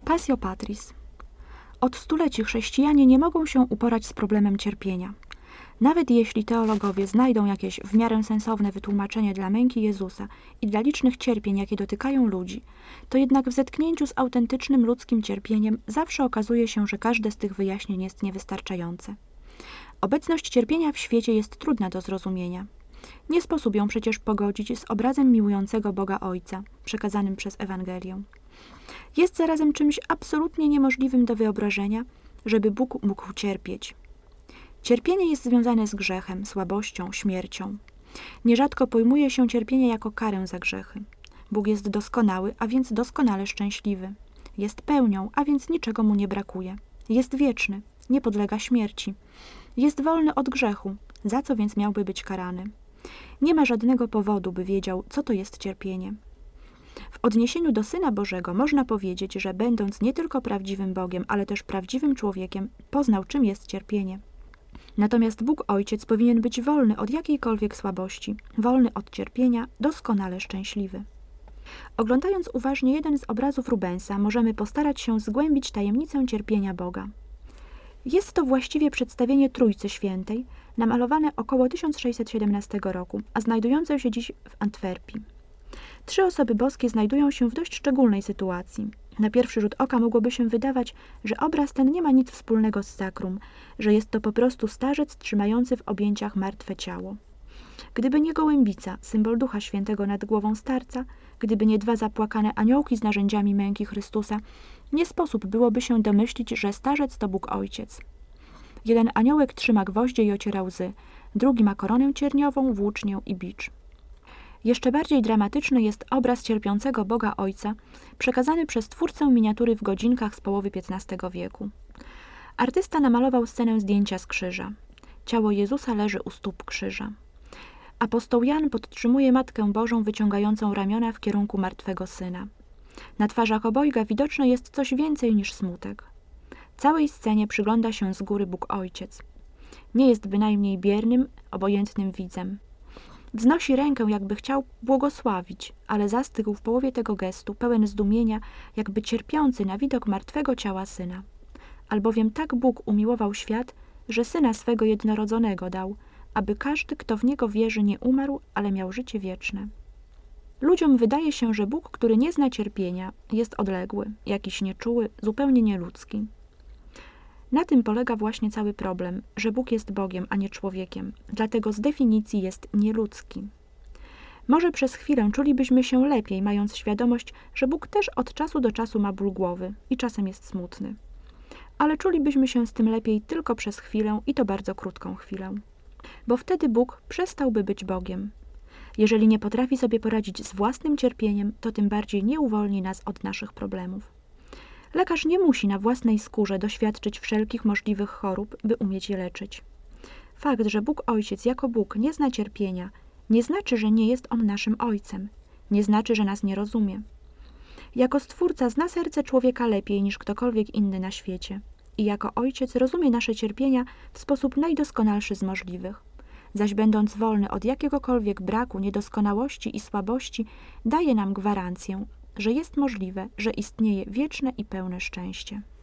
Passio Patris. Od stuleci chrześcijanie nie mogą się uporać z problemem cierpienia. Nawet jeśli teologowie znajdą jakieś w miarę sensowne wytłumaczenie dla męki Jezusa i dla licznych cierpień, jakie dotykają ludzi, to jednak w zetknięciu z autentycznym ludzkim cierpieniem zawsze okazuje się, że każde z tych wyjaśnień jest niewystarczające. Obecność cierpienia w świecie jest trudna do zrozumienia. Nie sposób ją przecież pogodzić z obrazem miłującego Boga Ojca, przekazanym przez Ewangelię. Jest zarazem czymś absolutnie niemożliwym do wyobrażenia, żeby Bóg mógł cierpieć. Cierpienie jest związane z grzechem, słabością, śmiercią. Nierzadko pojmuje się cierpienie jako karę za grzechy. Bóg jest doskonały, a więc doskonale szczęśliwy. Jest pełnią, a więc niczego mu nie brakuje. Jest wieczny, nie podlega śmierci. Jest wolny od grzechu, za co więc miałby być karany? Nie ma żadnego powodu, by wiedział, co to jest cierpienie. W odniesieniu do Syna Bożego można powiedzieć, że będąc nie tylko prawdziwym Bogiem, ale też prawdziwym człowiekiem, poznał, czym jest cierpienie. Natomiast Bóg Ojciec powinien być wolny od jakiejkolwiek słabości, wolny od cierpienia, doskonale szczęśliwy. Oglądając uważnie jeden z obrazów Rubensa, możemy postarać się zgłębić tajemnicę cierpienia Boga. Jest to właściwie przedstawienie Trójcy Świętej, namalowane około 1617 roku, a znajdujące się dziś w Antwerpii. Trzy osoby boskie znajdują się w dość szczególnej sytuacji. Na pierwszy rzut oka mogłoby się wydawać, że obraz ten nie ma nic wspólnego z sakrum, że jest to po prostu starzec trzymający w objęciach martwe ciało. Gdyby nie gołębica, symbol Ducha Świętego nad głową starca, gdyby nie dwa zapłakane aniołki z narzędziami męki Chrystusa, nie sposób byłoby się domyślić, że starzec to Bóg Ojciec. Jeden aniołek trzyma gwoździe i ociera łzy, drugi ma koronę cierniową, włócznię i bicz. Jeszcze bardziej dramatyczny jest obraz cierpiącego Boga Ojca, przekazany przez twórcę miniatury w godzinkach z połowy XV wieku. Artysta namalował scenę zdjęcia z krzyża. Ciało Jezusa leży u stóp krzyża. Apostoł Jan podtrzymuje Matkę Bożą wyciągającą ramiona w kierunku martwego Syna. Na twarzach obojga widoczne jest coś więcej niż smutek. Całej scenie przygląda się z góry Bóg Ojciec. Nie jest bynajmniej biernym, obojętnym widzem. Wznosi rękę, jakby chciał błogosławić, ale zastygł w połowie tego gestu, pełen zdumienia, jakby cierpiący na widok martwego ciała Syna. Albowiem tak Bóg umiłował świat, że Syna swego jednorodzonego dał, aby każdy, kto w Niego wierzy, nie umarł, ale miał życie wieczne. Ludziom wydaje się, że Bóg, który nie zna cierpienia, jest odległy, jakiś nieczuły, zupełnie nieludzki. Na tym polega właśnie cały problem, że Bóg jest Bogiem, a nie człowiekiem, dlatego z definicji jest nieludzki. Może przez chwilę czulibyśmy się lepiej, mając świadomość, że Bóg też od czasu do czasu ma ból głowy i czasem jest smutny. Ale czulibyśmy się z tym lepiej tylko przez chwilę i to bardzo krótką chwilę. Bo wtedy Bóg przestałby być Bogiem. Jeżeli nie potrafi sobie poradzić z własnym cierpieniem, to tym bardziej nie uwolni nas od naszych problemów. Lekarz nie musi na własnej skórze doświadczyć wszelkich możliwych chorób, by umieć je leczyć. Fakt, że Bóg Ojciec jako Bóg nie zna cierpienia, nie znaczy, że nie jest On naszym Ojcem. Nie znaczy, że nas nie rozumie. Jako Stwórca zna serce człowieka lepiej niż ktokolwiek inny na świecie. I jako Ojciec rozumie nasze cierpienia w sposób najdoskonalszy z możliwych. Zaś będąc wolny od jakiegokolwiek braku, niedoskonałości i słabości, daje nam gwarancję, że jest możliwe, że istnieje wieczne i pełne szczęście.